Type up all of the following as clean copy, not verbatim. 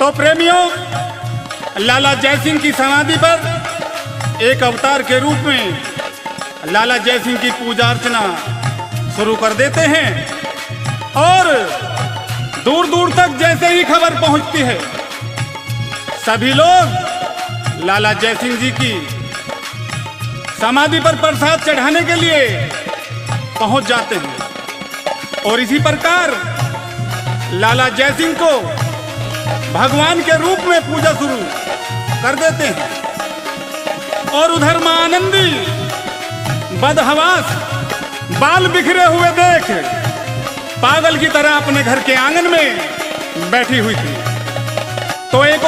तो प्रेमियों, लाला जयसिंह की समाधि पर एक अवतार के रूप में लाला जयसिंह की पूजा अर्चना शुरू कर देते हैं और दूर दूर तक जैसे ही खबर पहुंचती है, सभी लोग लाला जयसिंह जी की समाधि पर प्रसाद चढ़ाने के लिए पहुंच जाते हैं। और इसी प्रकार लाला जयसिंह को भगवान के रूप में पूजा शुरू कर देते हैं। और उधर मां आनंदी बदहवास बाल बिखरे हुए देख पागल की तरह अपने घर के आंगन में बैठी हुई थी। तो एक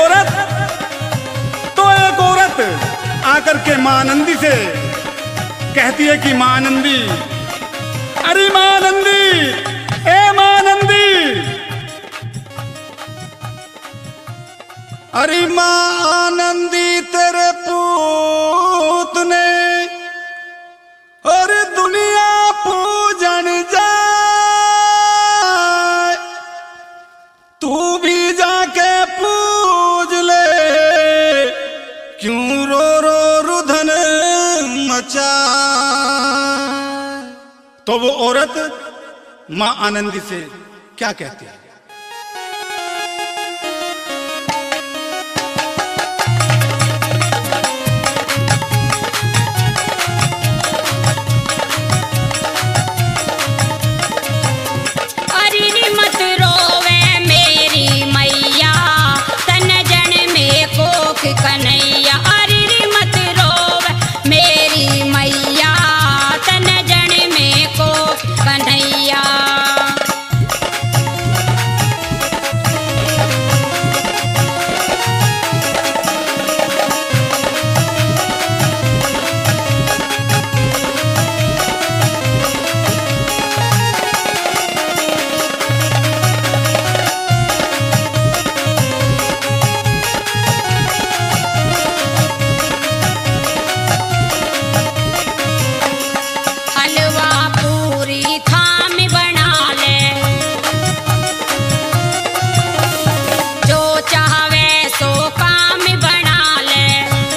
औरत आकर के मां आनंदी से कहती है कि मां आनंदी, अरे मां आनंदी, ए मां आनंदी, अरे मां आनंदी तेरे पूत ने और दुनिया पूजन जाए, तू भी जाके पूज ले, क्यों रो रो रुधन मचाए। तो वो औरत मां आनंदी से क्या कहती है? कन्हैया, अरे मत रोवे मेरी मैया, तन जन में को कन्हैया। हलवा पूरी थाम बना ले, जो चाहे सो काम बना ले।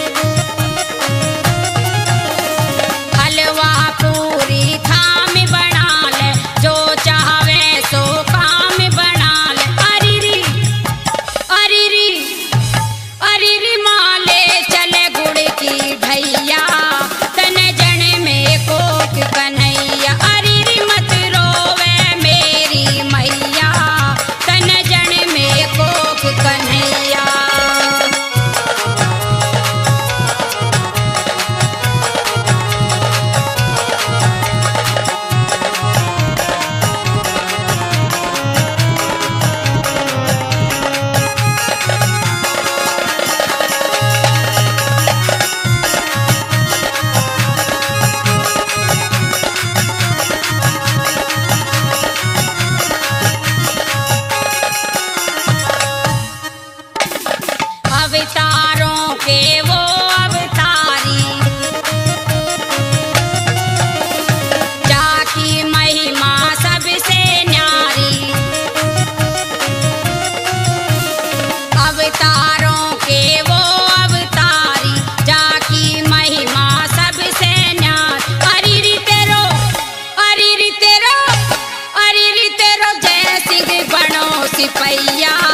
हलवा पूरी थाम बना ले, जो चाहे सो काम बना ले। अरी माले चले गुड़ की भैया, तन जन में कोक कन्हैया। अरे मत रोवे मेरी मैया, तन जन में कोक कन्हैया। अवतारों के वो अवतारी, जाकी महिमा सबसे न्यारी। अवतारों के वो अवतारी, जाकी महिमा सबसे न्यारी। अरी तेरो जय सिंह बनो सिपैया,